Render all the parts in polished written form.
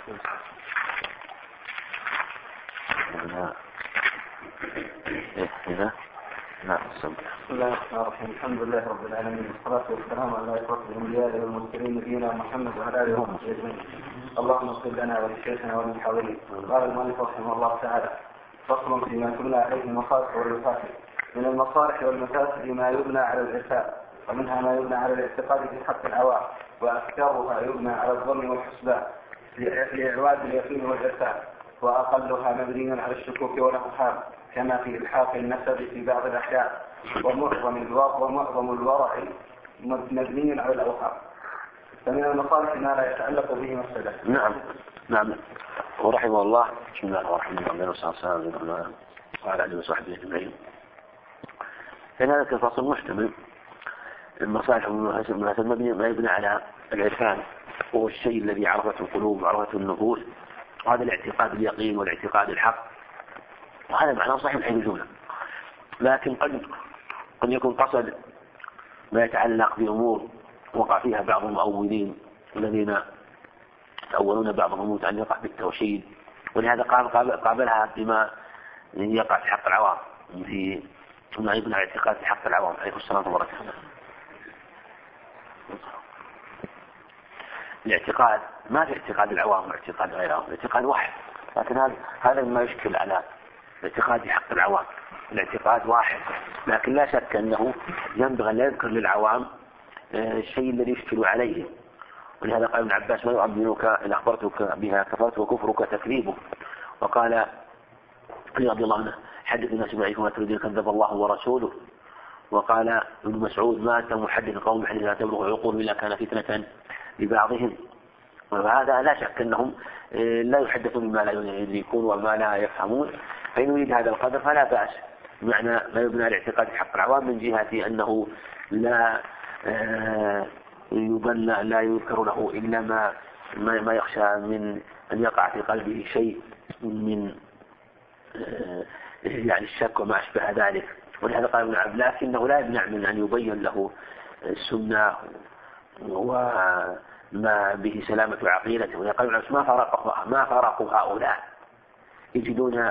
بسم الله الرحمن الرحيم. الحمد لله رب العالمين، والصلاة والسلام على أشرف الأنبياء والمرسلين نبينا محمد وعلى آله وصحبه أجمعين. اللهم اغفر لنا ولشيخنا وللحاضرين. قال المؤلف رحمه الله تعالى: فصل فيما تبنى عليه المصالح والمفاسد. من المصالح والمفاسد ما يبنى على الإرسال، ومنها ما يبنى على الاعتقاد في حق العوام، وأكثرها يبنى على الظن والحسبان لإعواد اليقين والإرسال، وأقلها مبني على الشكوك والأوهام كما في إلحاق النسب في بعض الأحيان، ومعظم الورع مبني على الأوهام. فمن المصالح ما لا يتعلق به مفسدة. نعم. ورحمه الله. بسم الله الرحمن الرحيم، والصلاة والسلام على آله وصحبه أجمعين. فإن هذا الفصل محتمل. المصالح والمفاسد ما يبنى على العرفان، وهو الشيء الذي عرفته القلوب وعرفته النفوس، وهذا الاعتقاد اليقين والاعتقاد الحق، وهذا معناه صحيح من حيث الجملة. لكن قد يكون قصد ما يتعلق بأمور وقع فيها بعض المؤولين الذين يتأولون بعض الأمور متعلقة بالتوحيد، ولهذا قابلها بما يقع في حق العوام، في ما يبنى على اعتقاد في حق العوام عليه الصلاة والسلام. الاعتقاد ما في اعتقاد العوام واعتقاد غيرهم، الاعتقاد واحد، لكن هذا ما يشكل على الاعتقاد في حق العوام. الاعتقاد واحد، لكن لا شك أنه ينبغي أن لا يذكر للعوام الشيء الذي يشكل عليه. ولهذا قال ابن عباس: ما يؤمنك إن أخبرتك بها كفرت وكفرك تكذيبه. وقال رضي الله عنه: حدث الناس معكم ما تريدون كذب الله ورسوله. وقال ابن مسعود: ما أنت محدث قوم حديث لا تبلغ عقول إلا كان فتنة لبعضهم. وهذا لا شك أنهم لا يحدثون بما لا يدركون وما لا يفهمون، فإن يريد هذا القدر فلا بأس. بمعنى ما يبنى على اعتقاد حق العوام من جهة أنه لا يذكر له إلا ما يخشى من أن يقع في قلبه شيء من يعني الشك وما أشبه ذلك. ولهذا قال ابن عباس: لكنه لا يمنع من أن يبين له السنة وما به سلامة عقيدته. ويقول ابن عباس: ما فرقوا هؤلاء، يجدون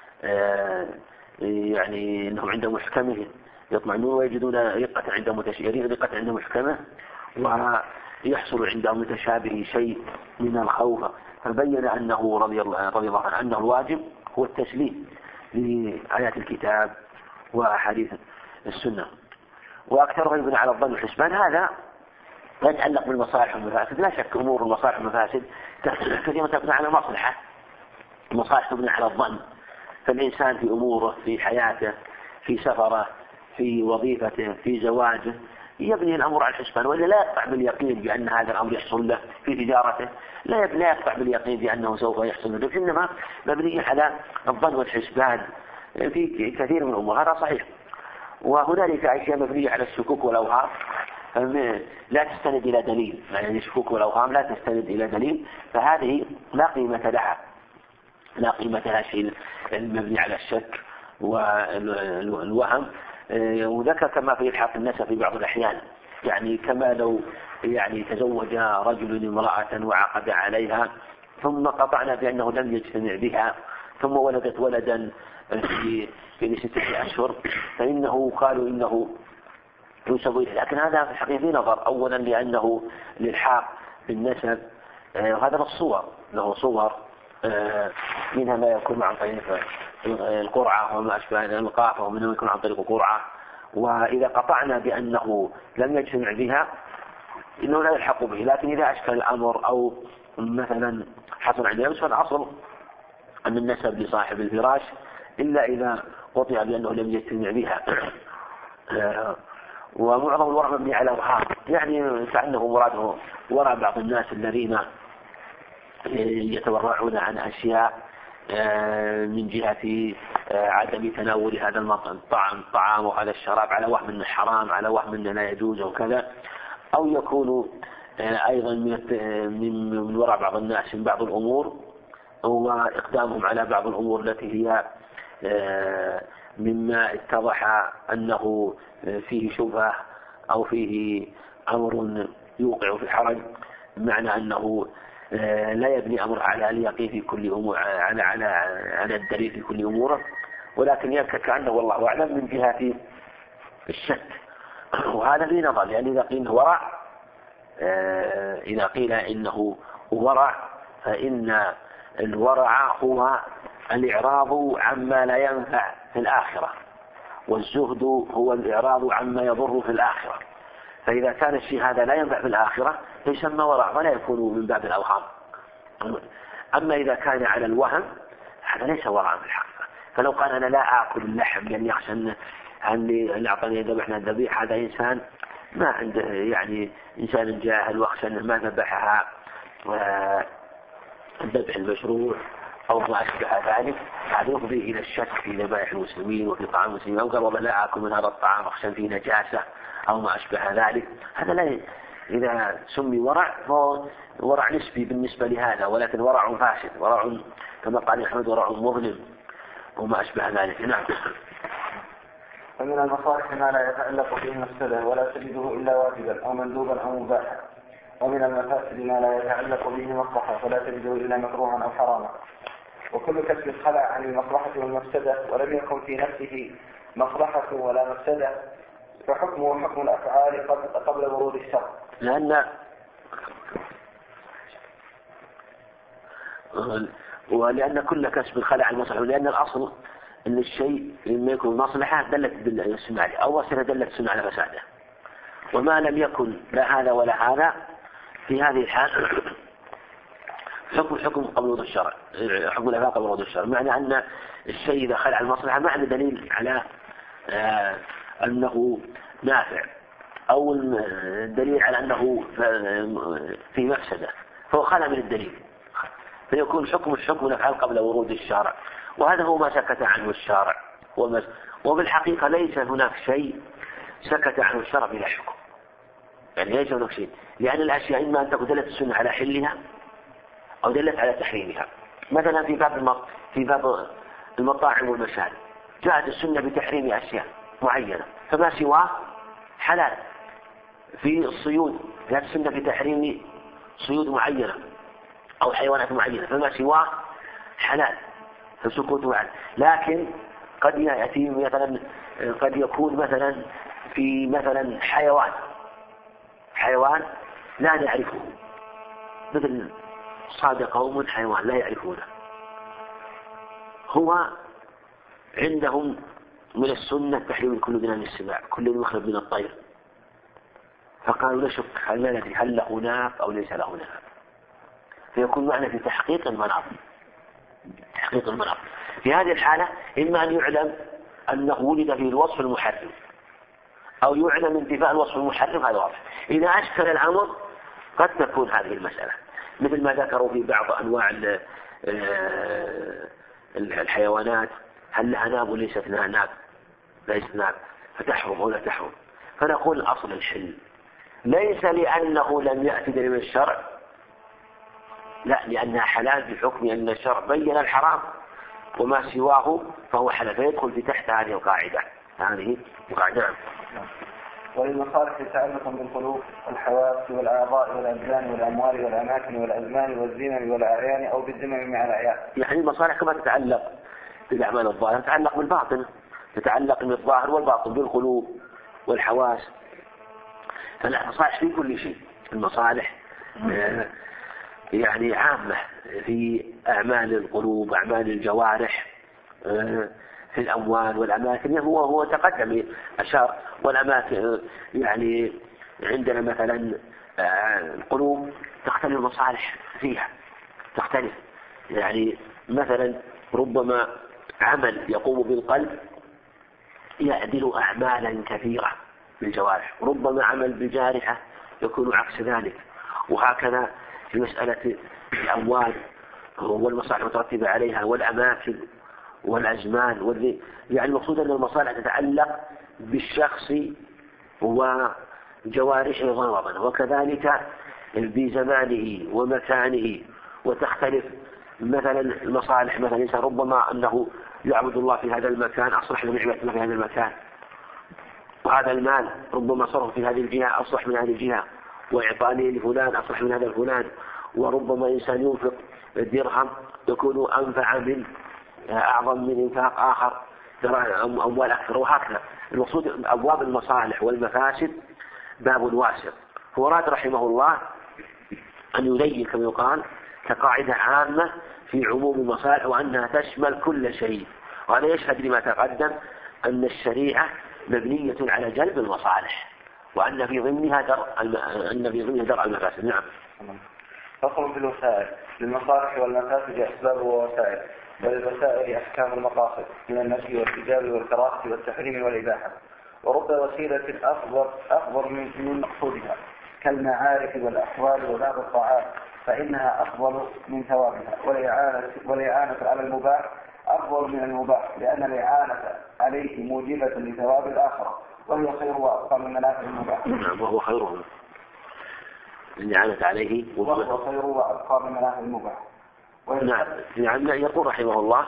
يعني أنهم عند محكمه يطمئنون، ويجدون رقة عند متشابه، رقة عند محكمه، ويحصل عندهم متشابه شيء من الخوف. فبين أنه رضي الله عنه أنه الواجب هو التسليم لآيات الكتاب وأحاديث السنة، وأكثرها يبنى على الظن والحسبان. هذا يتعلق بالمصالح والمفاسد. لا شك أمور المصالح والمفاسد كثيرا تبنى على المصلحة، المصالح تبنى على الظن. فالإنسان في أموره، في حياته، في سفره، في وظيفته، في زواجه، يبني الأمر على الحسبان، وإلا لا يقطع باليقين بأن هذا الأمر يحصل له. في تجارته لا يقطع باليقين بأنه سوف يحصل له، إنما مبني على الظن والحسبان في كثير من الأمور. هذا صحيح. وهنالك أشياء مبنية على الشكوك والأوهام لا تستند إلى دليل، يعني الشكوك والأوهام لا تستند إلى دليل، فهذه لا قيمة لها شيء المبني على الشك والوهم. وذكر كما في إلحاق النسب في بعض الأحيان، يعني كما لو يعني تزوج رجل امرأة وعقد عليها ثم قطعنا بأنه لم يجتمع بها، ثم ولدت ولدا في 6 أشهر، فإنه قالوا إنه ينسب إليه. لكن هذا في الحقيقة في نظر، أولا لأنه الإلحاق بالنسب هذا له صور منها ما يكون عن طريق القرعة وما أشبه القافة، ومنه يكون عن طريق قرعة. وإذا قطعنا بأنه لم يجتمع بها إنه لا يلحق به. لكن إذا أشكل الأمر أو مثلا حصل عند نفس، فالأصل أن النسب لصاحب الفراش إلا إذا قطع بأنه لم يجتمع بها. ومعظم الورع مبني على وهام، يعني كأنه مراده وراء بعض الناس الذين يتورعون عن أشياء من جهة عدم تناول هذا الطعام وهذا الشراب على وهم أنه حرام، على وهم أنه لا يجوز وكذا، أو يكون أيضا من وراء بعض الناس من بعض الأمور، وإقدامهم على بعض الأمور التي هي مما اتضح أنه فيه شبهة أو فيه أمر يوقع في الحرج، بمعنى أنه لا يبني أمر على اليقين في كل أمور على الدليل في كل أموره، ولكن يبقى كأنه والله أعلم من جهة الشك. وهذا في نظر، لأن إذا قيل إنه ورع فإن الورع هو الإعراض عما لا ينفع في الآخرة، والزهد هو الإعراض عما يضر في الآخرة. فإذا كان الشيء هذا لا ينفع في الآخرة فيسمى ورع ولا يكون من باب الأوهام. أما إذا كان على الوهم هذا ليس ورعا في الحقيقة. فلو قال أنا لا آكل اللحم لأني أخشى أن اللي أعطاني يذبحنا الذبيحة هذا إنسان ما عنده يعني إنسان جاهل وأخشى أنه ما ذبحها الذبح المشروع أو ما أشبه ذلك، هذا يفضي إلى الشك في ذبائح المسلمين وفي طعام المسلمين، أو قال والله لا آكل من هذا الطعام أخشى فيه نجاسة أو ما أشبه ذلك. هذا لا إذا سمي ورع فهو ورع نسبي بالنسبة لهذا، ولكن ورع فاسد، ورع كما قال أحمد ورع مظلم وما أشبه ذلك. نعم. ومن المصالح ما لا يتعلق به مفسدة ولا تجده إلا واجبا أو مندوبا أو مباحا، ومن المفاسد ما لا يتعلق به مصلحة فلا تجده إلا مكروها أو حراما. وكل كسب خلع عن المصلحة والمفسدة ولم يكن في نفسه مصلحة ولا مفسدة فحكمه حكم الأفعال قبل ورود الشر. ولأن كل كسب خلع عن المصلحة، لأن الأصل أن الشيء لما يكون مصلحة دلت السنة عليه أو وسيلة دلت السنة على فساده، وما لم يكن لا هذا ولا هذا في هذه الحال حكم قبل ورود الشرع، حكم الأفعال قبل ورود الشرع. معنى أن الشيء إذا خلع المصلحة ما عنده دليل على أنه نافع أو الدليل على أنه في مفسدة فهو خلع من الدليل، فيكون حكم الأفعال قبل ورود الشرع، وهذا هو ما سكت عنه الشارع. وبالحقيقة ليس هناك شيء سكت عنه الشرع بلا حكم، يعني ليس هناك شيء، لأن الأشياء إما أن تكون دلت السنة على حلها أو دلت على تحريمها. مثلا في باب المطاعم والمشارب جاءت السنة بتحريم أشياء معينة فما سواه حلال. في الصيود جاءت السنة بتحريم صيود معينة أو حيوانات معينة فما سواه حلال فسكوته عنه. لكن قد يأتي مثلا قد يكون مثلا في مثلا حيوان لا نعرفه، مثل صاد قوم حيوان لا يعرفونه، هو عندهم من السنة تحريم كل من السباع كل مخلب من الطير، فقالوا نشك هل لا ندري هل له ناف أو ليس له ناف، فيكون معنا في تحقيق المناط. في هذه الحالة إما أن يعلم أنه ولد فيه الوصف المحرم أو يعلم انتفاء الوصف المحرم، هذا واضح. إذا أشكل الأمر قد تكون هذه المسألة مثل ما ذكروا في بعض أنواع الحيوانات هل لها ناب وليست لها ناب ليست ناب فتحرم أو لا تحرم، فنقول الأصل الحل ليس لأنه لم يأتي دليل الشرع، لا، لأنها حلال بحكم أن الشرع بين الحرام وما سواه فهو حلال، فيدخل في تحت هذه القاعدة. وللمصالح تعلق بالقلوب والحواس والأعضاء والأبدان والأموال والأماكن والأزمان والزمن والأعيان أو بالذمم مع الأعيان. يعني المصالح كما تتعلق بالأعمال الظاهرة تتعلق بالباطن، تتعلق بالظاهر والباطن بالقلوب والحواس، فالمصالح في كل شيء. المصالح يعني عامة في أعمال القلوب وأعمال الجوارح في الأموال والأماكن، هو تقدم أشار. والأماكن يعني عندنا مثلا القلوب تختلف المصالح فيها تختلف، يعني مثلا ربما عمل يقوم بالقلب يعدل أعمالا كثيرة بالجوارح، ربما عمل بالجارحة يكون عكس ذلك، وهكذا في مسألة الأموال والمصالح المترتبة عليها والأماكن والأزمان يعني المقصود أن المصالح تتعلق بالشخص وجوارحه غالبا، وكذلك بزمانه ومكانه، وتختلف مثلا المصالح. مثلا الإنسان ربما أنه يعبد الله في هذا المكان أصلح من عبادة الله في هذا المكان، وهذا المال ربما صرف في هذه الجهة أصلح من هذه الجهة، وإعطاني لفلان أصلح من هذا الفلان، وربما إنسان ينفق الدرهم يكون أنفع من أعظم من إنفاق آخر أموال أكثر، وهكذا. المقصود أبواب المصالح والمفاسد باب واسع. هو أراد رحمه الله أن يبين كما يقال كقاعدة عامة في عموم المصالح وأنها تشمل كل شيء، وهذا يشهد لما تقدم أن الشريعة مبنية على جلب المصالح وأن في ضمنها درء المفاسد. نعم. فصل في الوسائل. للمصالح والمفاسد أسباب ووسائل، وللوسائل أحكام المقاصد من النفي والإيجاب والكراهة والتحريم والإباحة، ورب وسيلة أفضل من مقصودها كالمعارف والأحوال وبعض الطاعات، فإنها أفضل من ثوابها، والإعانة على المباح أفضل من المباح، لأن الإعانة عليه موجبة لثواب الآخرة، وهي خير وأبقى من منافع المباح. نعم، وهو خيرهم الإعانة عليه وهو خير وأبقى من منافع المباح. نعم. يقول رحمه الله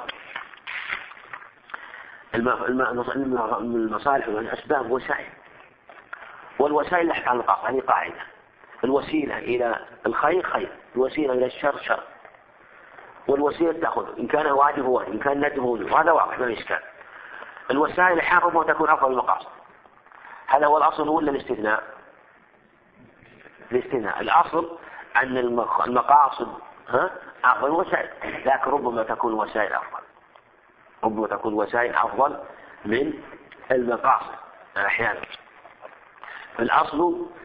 المصالح والأسباب وسائل، والوسائل أحكام المقاصد. هذه قاعدة: الوسيلة إلى الخير خير، الوسيلة إلى الشر شر، والوسيلة تأخذ إن كان واجب واجب، إن كان ندب ندب، وهذا واضح ما إشكال. الوسائل حرم وتكون أفضل المقاصد، هذا هو الأصل ولا الاستثناء؟ الاستثناء. الأصل أن المقاصد أفضل الوسائل، لكن ربما تكون الوسائل أفضل، ربما تكون الوسائل أفضل من المقاصد أحيانا. الأصل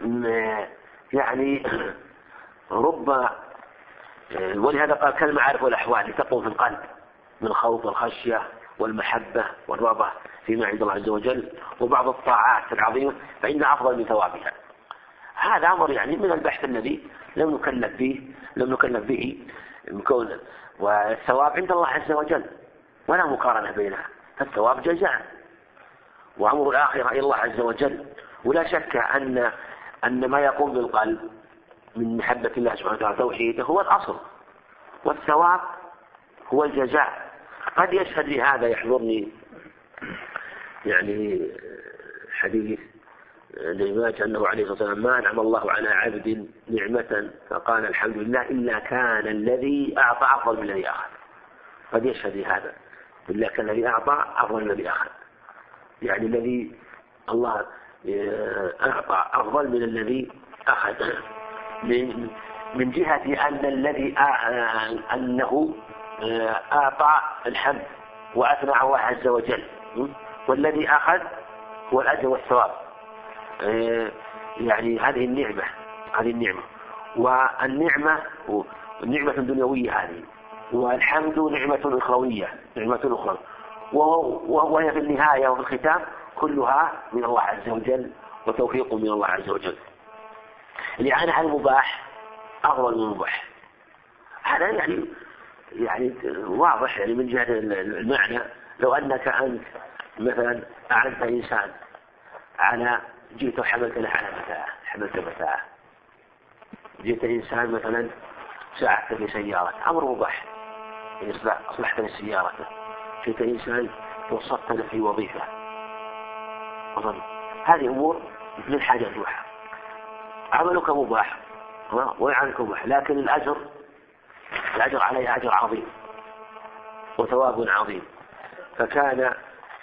يعني ربما، ولهذا قال كالمعارف والأحوال لتقوم في القلب من الخوف والخشية والمحبة والرغبة فيما عند الله عز وجل، وبعض الطاعات العظيمة فإنها أفضل من ثوابها. هذا أمر يعني من البحث الذي لم نكلف به كونه، والثواب عند الله عز وجل ولا مقارنة بينها، فالثواب جزاء وأمر الآخرة إلى الله عز وجل. ولا شك أن ما يقوم بالقلب من محبة الله سبحانه وتعالى توحيده هو الأصل، والثواب هو الجزاء. قد يشهد لهذا يحضرني يعني حديث لإماج أنه عليه الصلاة والسلام: ما أنعم الله على عبد نعمة فقال الحمد لله إلا كان الذي أعطى أفضل من الذي أخذ. قد يشهد لهذا، إلا كان الذي أعطى أفضل من الذي أخذ، يعني الذي الله أعطى أفضل من الذي أخذ، من جهة أن الذي أنه أعطى الحمد وأثنى على الله عز وجل، والذي أخذ هو الأجر والثواب. يعني هذه النعمة والنعمة دنيوية هذه، والحمد نعمة أخروية، نعمة أخرى، وهي في النهاية وفي الختام كلها من الله عز وجل وتوفيق من الله عز وجل. الإعانة على المباح أفضل من المباح، هذا يعني واضح يعني من جهة المعنى. لو أنك أنت مثلا أعنت إنسان على جئت وحملت له على متاعه، جئت إنسان مثلا ساعدت في سيارة، أمر مباح يعني أصلحت للسيارة. جئت إنسان توسطت له في وظيفة، أظن هذه أمور من حاجة مباحة، عملك مباح وإعانك مباح، لكن الأجر عليه أجر عظيم وثواب عظيم. فكان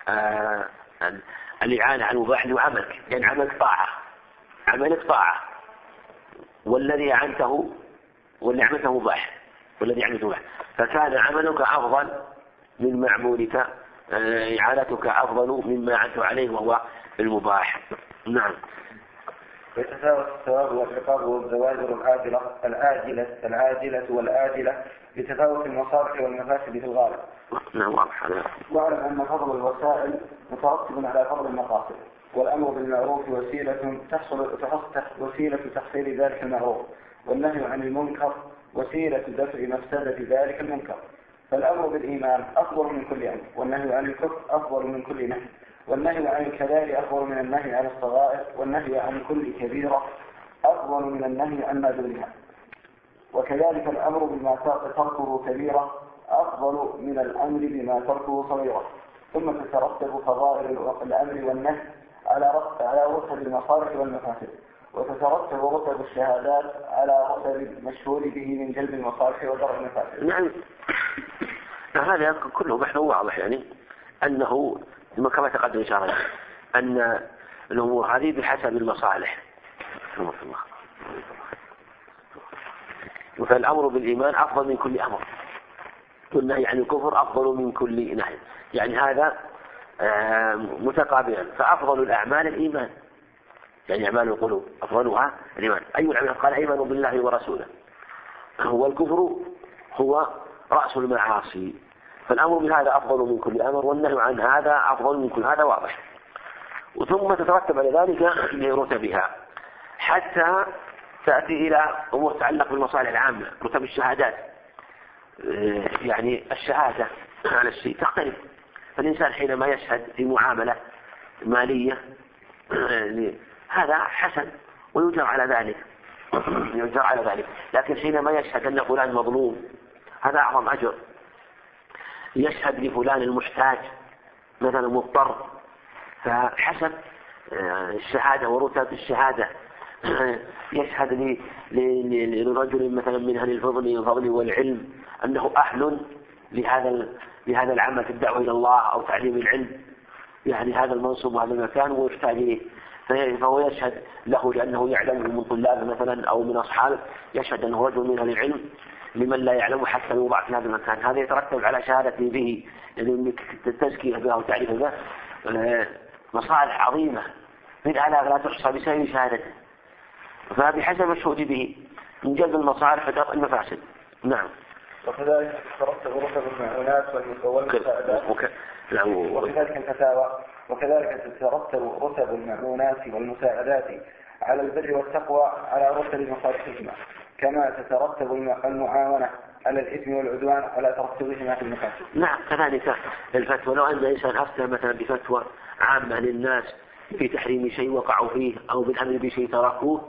الإعانة على المباح لعملك، يعني عملك طاعة، والذي أعنته والذي عملته مباح، فكان عملك أفضل من معمولك، إعانتك أفضل مما أعنته عليه وهو المباح. نعم. يتفاوت الثواب والعقاب والزواجر العاجلة والآجلة بتفاوت المصالح والمفاسد في الغالب. نعم واضح. واعلم أن فضل الوسائل مترتب على فضل المقاصد، والأمر بالمعروف وسيلة تحصيل ذلك المعروف، والنهي عن المنكر وسيلة دفع مفسدة ذلك المنكر. فالأمر بالإيمان أفضل من كل أمر، والنهي عن الكفر أفضل من كل نهي، والنهي عن الكبائر أفضل من النهي عن الصغائر، والنهي عن كل كبيرة أفضل من النهي عن ما دونها. وكذلك الأمر بما تركه كبيرة أفضل من الأمر بما تركه صغيرة. ثم تترتب فضائل الأمر والنهي على رتب المصالح والمفاسد، وتترتب رتب الشهادات على رتب المشهور به من جلب المصالح ودرء المفاسد. نعم، هذا كله بحث واضح، يعني أنه كما تقدم إشارة أن الأمور هذه بحسب المصالح. فالأمر بالإيمان أفضل من كل أمر، والنهي عن الكفر أفضل من كل نهي، يعني هذا متقابلا. فأفضل الأعمال الإيمان، يعني أعمال القلوب أفضلها الإيمان. أي الأعمال؟ قال إيمان بالله ورسوله. والكفر هو رأس المعاصي، فالأمر بهذا أفضل من كل أمر، والنهي عن هذا أفضل من كل هذا، واضح. وثم تترتب على ذلك لرتبها حتى تأتي إلى أمور تتعلق بالمصالح العامة. رتب الشهادات، يعني الشهادة على الشيء تختلف، فالإنسان حينما يشهد في معاملة مالية هذا حسن ويجر على ذلك، لكن حينما يشهد أن فلان مظلوم هذا أعظم أجر. يشهد لفلان المحتاج مثلا مضطر، فحسب الشهادة ورتب الشهادة. يشهد لرجل مثلا من أهل الفضل والعلم أنه أهل لهذا العمل في الدعوة إلى الله أو تعليم العلم، يعني هذا المنصب وهذا المكان ويحتاج إليه، فهو يشهد له لأنه يعلم من طلابه مثلا أو من أصحابه، يشهد أنه رجل من أهل العلم لمن لا يعلم حتى يوضع في هذا المكان. هذا يترتب على شهادته به، يعني التزكية به أو تعريف به مصالح عظيمة من آلاف لا تحصى بسبب شهادته، فبحسب المشهود به من جلب المصالح ودرء المفاسد. نعم. وكذلك تترتب رتب المعونات والمساعدات وكذلك الفتاوى. وكذلك تترتب رتب المعونات والمساعدات على البر والتقوى على رتب مصالحهما، كما تترتب المعاونة على الإثم والعدوان على ترتبهما في المفاسد. نعم، كذلك الفتوى. لو أن إنسان أفتى مثلا بفتوى عامة للناس في تحريم شيء وقعوا فيه أو بالأمر بشيء تركوه،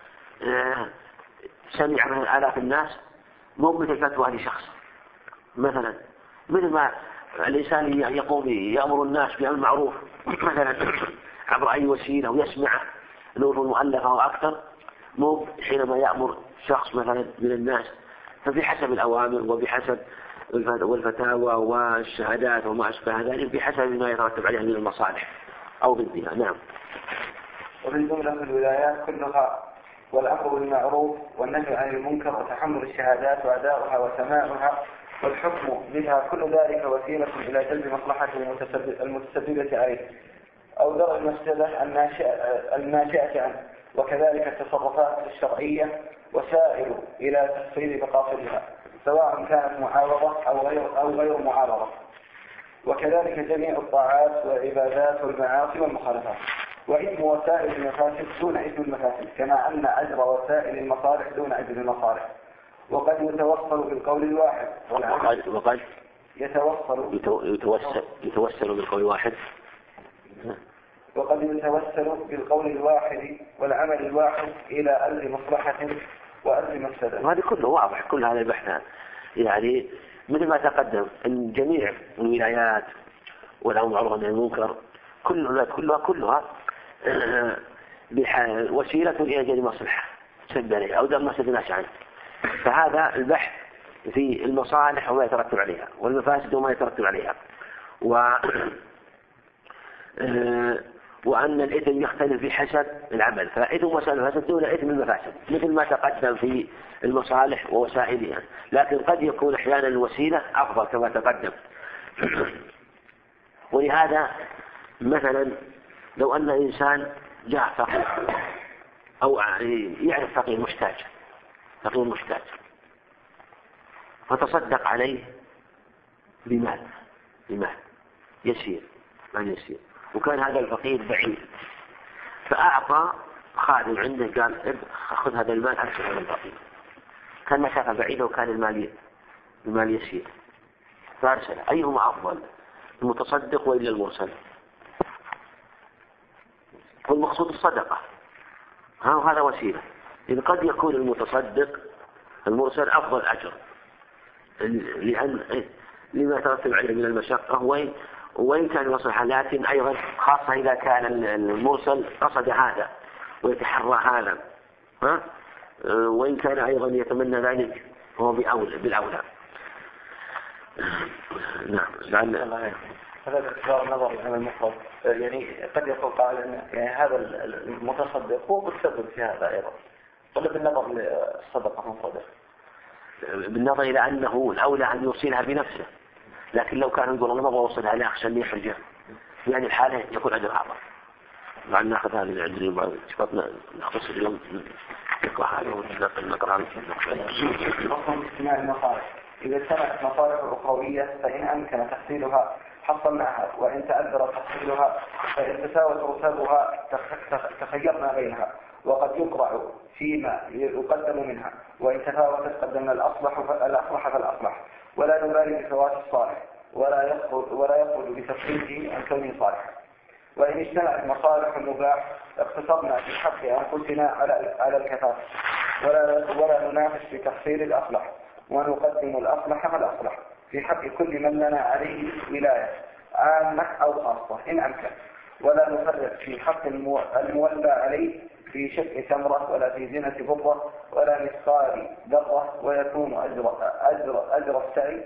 سمع من آلاف الناس، مو مثل فتوى لشخص مثلا، مثل ما الإنسان يقوم يأمر الناس بالأمر المعروف مثلا عبر أي وسيلة ويسمع نور مؤلفة أو أكثر، مو حينما يأمر شخص مثلا من الناس. فبحسب الأوامر وبحسب والفتاوى والشهادات وما أشبه ذلك بحسب ما يترتب عليها من المصالح أو ضدها. نعم. ومن جملة الولايات كلها والأمر بالمعروف والنهي عن المنكر وتحمل الشهادات وأداؤها وسماعها والحكم بها، كل ذلك وسيلة إلى جلب مصلحة المتسببة عليه أو درء المفسدة الناشئة عنه. وكذلك التصرفات الشرعية وسائل إلى تحصيل مقاصدها سواء كانت معارضة أو غير معارضة. وكذلك جميع الطاعات والعبادات والمعاصي والمخالفات. وإثم وسائل المفاسد دون إثم المفاسد، كما أن أجر وسائل المصالح دون أجر المصالح. وقد يتوصل بالقول الواحد وقد يتوسل بالقول الواحد وقد يتوسل بالقول الواحد والعمل الواحد إلى أجر مصلحة وأجر مفسدة. وهذا كله واضح، كل هذا البحث يعني مثل ما تقدم أن جميع الولايات والأمر بالمعروف والنهي عن المنكر كلها وسيلة إلى جلب مصلحة تسبب عليها أو درء مفسدة ناشئة عنه. فهذا البحث في المصالح وما يترتب عليها والمفاسد وما يترتب عليها، وأن الإثم يختلف بحسب العمل، فإثم وسائل المفاسد دون إثم المفاسد مثل ما تقدم في المصالح ووسائلها، لكن قد يكون أحيانا الوسيلة أفضل كما تقدم. ولهذا مثلا لو أن إنسان جاء فقير أو يعرف فقير محتاج فتصدق عليه بمال يسير، وكان هذا الفقير بعيد، فأعطى خادم عنده قال خذ هذا المال أرسل هذا الفقير، كان مسافة بعيدة وكان المال يسير، فأرسل. أيهما أفضل، المتصدق وإلا المرسل؟ والمقصود الصدقة، هذا وسيلة. إذ قد يكون المتصدق المرسل أفضل أجر لما ترتب عليه من المشقة وإن كان مصلحة، لكن أيضا خاصة إذا كان المرسل قصد هذا ويتحرى هذا، وإن كان أيضا يتمنى ذلك هو بالأولى. نعم. هذا باعتبار النظر إلى المفرد، يعني قد يقول قائل يعني هذا المتصدق هو متسبب في هذا أيضا، ولا بالنظر للصدقة مفردة؟ بالنظر إلى أنه الأولى أن يوصلها بنفسه، لكن لو كان يقول الله ما أوصلها لا أخشى أن يحرجه، يعني الحالة يكون أجر أعظم. مع أن نأخذ هذه العجل وبعض شفتنا نختصر اليوم نقرأ هذا ونقرأ هذا. أصلا اجتماع المصالح، إذا اجتمعت مصالح أخروية فإن أمكن تحصيلها حصلناها، وإن تأثر تحصيلها فإن تساوت رتبها تخيرنا بينها، وقد يقرع فيما يقدم منها، وإن تفاوتت قدمنا الأصلح فالأصلح، ولا نبالي بفوات الصالح، ولا يخرج بتفصيله عن كونه صالحا. وإن اجتمعت مصالح المباح اقتصرنا في حق أنفسنا على الكفاف، ولا ننافس في تحصيل الأصلح، ونقدم الأصلح فالأصلح في حق كل من لنا عليه ولاية عامة أو خاصة إن أمكن، ولا نفرق في حق المولى عليه في شق تمرة ولا في زينة بضة ولا مثقال ذرة، ويكون أجر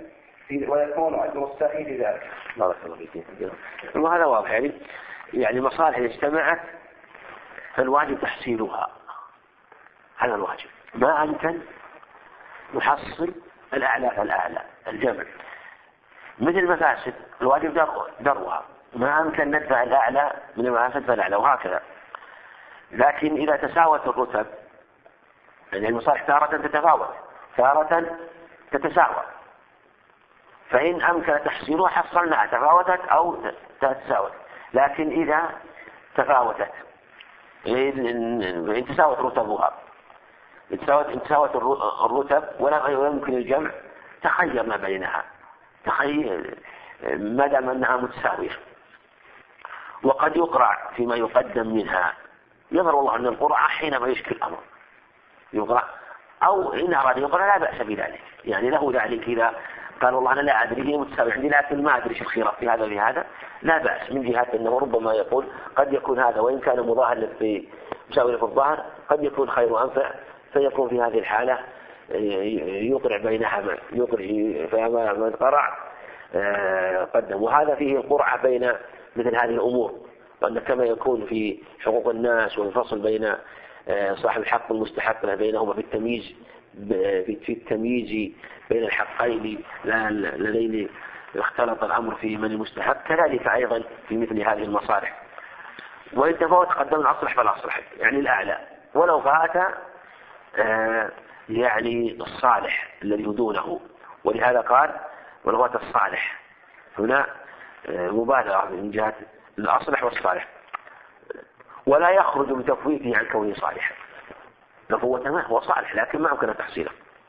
السعي في ذلك. بارك الله فيك. وهذا واضح، يعني مصالح اجتمعت فالواجب تحصيلها، هذا الواجب. ما أمكن نحصل الأعلى فالأعلى، الجمع. مثل المفاسد الواجب درها، ما أمكن ندفع الأعلى من المفاسد فالأعلى، وهكذا. لكن إذا تساوت الرتب، يعني المصالح تارة تتفاوت تارة تتساوى، فإن أمكن تحصيلها حصلناها، تفاوتت أو تتساوت. لكن إذا تفاوتت، إن تساوت رتبها، إن تساوت الرتب ولا يمكن الجمع، تخيرنا بينها، ما دام أنها متساوية. وقد يقرع فيما يقدم منها، يظهر الله أن القرعة حينما يشكل الأمر يقرع، أو إن أراد يقرع لا بأس بذلك، يعني له ذلك إذا قال والله أنا لا أدري هي متساوية عندي لكن ما أدري شو الخيرات في هذا لهذا، لا بأس، من جهة أنه ربما يقول قد يكون هذا وإن كان مظاهر في مساوي في الظاهر قد يكون خير وأنفع، فيكون في هذه الحالة يقرع بينها، فما من قرع قدم. وهذا فيه القرعة بين مثل هذه الأمور، وأن كما يكون في حقوق الناس والفصل بين صاحب الحق والمستحق بينهما في التمييز بين الحقين الذين اختلط الأمر في من المستحق، كذلك أيضا في مثل هذه المصالح. وإن تفاوت قدم الأصلح فالأصلح، يعني الأعلى، ولو فات يعني الصالح الذي دونه. ولهذا قال ولو فات الصالح، هنا مبالغة من جهة الأصلح والصالح، ولا يخرج بتفويته عن كونه صالحا، لفوته ما هو صالح لكن ما يمكن تحصيله.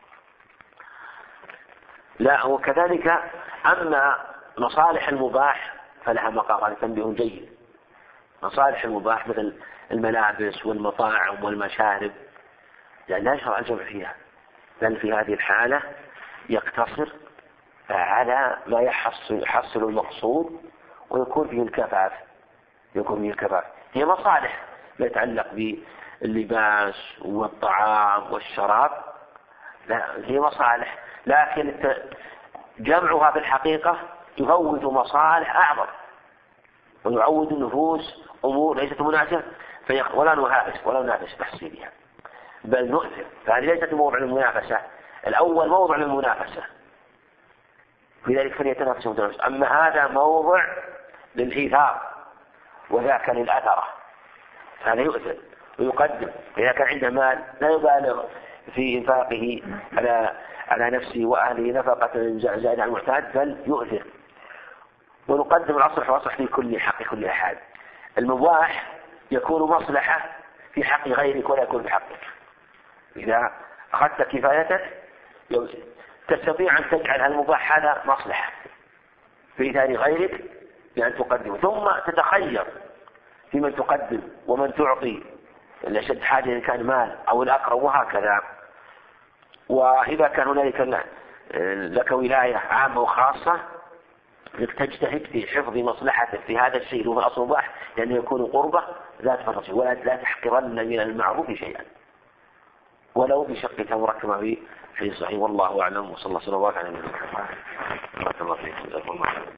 لا، وكذلك أما مصالح المباح فلها مقام، هذا تنبيه جيد. مصالح المباح مثل الملابس والمطاعم والمشارب يعني لا يشرع الجمع فيها، لأن في هذه الحالة يقتصر على ما يحصل المقصود ويكون فيه الكفاف. هي مصالح لا يتعلق باللباس والطعام والشراب، لا هي مصالح، لكن جمعها في الحقيقة يفوت مصالح أعظم ويعود النفوس أمور ليست مناسبة، ولا ننافس تحصيلها بل نؤثر. فهذه ليست موضع للمنافسة، الأول موضع للمنافسة، لذلك فليتنافس المتنافس. أما هذا موضع للإيثار وذاك للأثرة، هذا يؤثر ويقدم. إذا كان عنده مال لا يبالغ في إنفاقه على نفسه وأهله نفقة زائدة عن المعتاد، بل يؤثر. ونقدم الأصلح والأصلح في كل حق كل أحد. المباح يكون مصلحة في حق غيرك ولا يكون في حقك. إذا أخذت كفايتك تستطيع أن تجعل المباح هذا مصلحة في دار غيرك بأن تقدم، ثم تتخير في من تقدم ومن تعطي، الأشد حاجة إن كان مال أو الأقرب وهكذا. وإذا كان هنالك لك ولاية عامة وخاصة انك تجتهد في حفظ مصلحتك في هذا الشيء اللي هو اصل مباح لانه يكون قربة لا تفرج ولا تحقرن من المعروف شيئا ولو بشق تمرة كما في صحيح. والله اعلم وصلى الله وسلم على نبينا محمد. بارك الله فيكم.